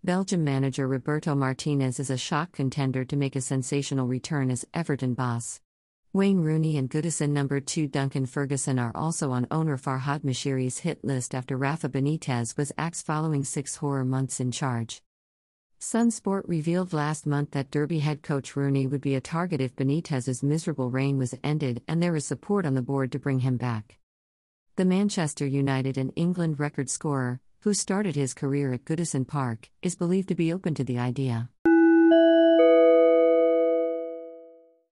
Belgium manager Roberto Martinez is a shock contender to make a sensational return as Everton boss. Wayne Rooney and Goodison number 2 Duncan Ferguson are also on owner Farhad Moshiri's hit list after Rafa Benitez was axed following 6 horror months in charge. Sun Sport revealed last month that Derby head coach Rooney would be a target if Benitez's miserable reign was ended, and there is support on the board to bring him back. The Manchester United and England record scorer, who started his career at Goodison Park, is believed to be open to the idea.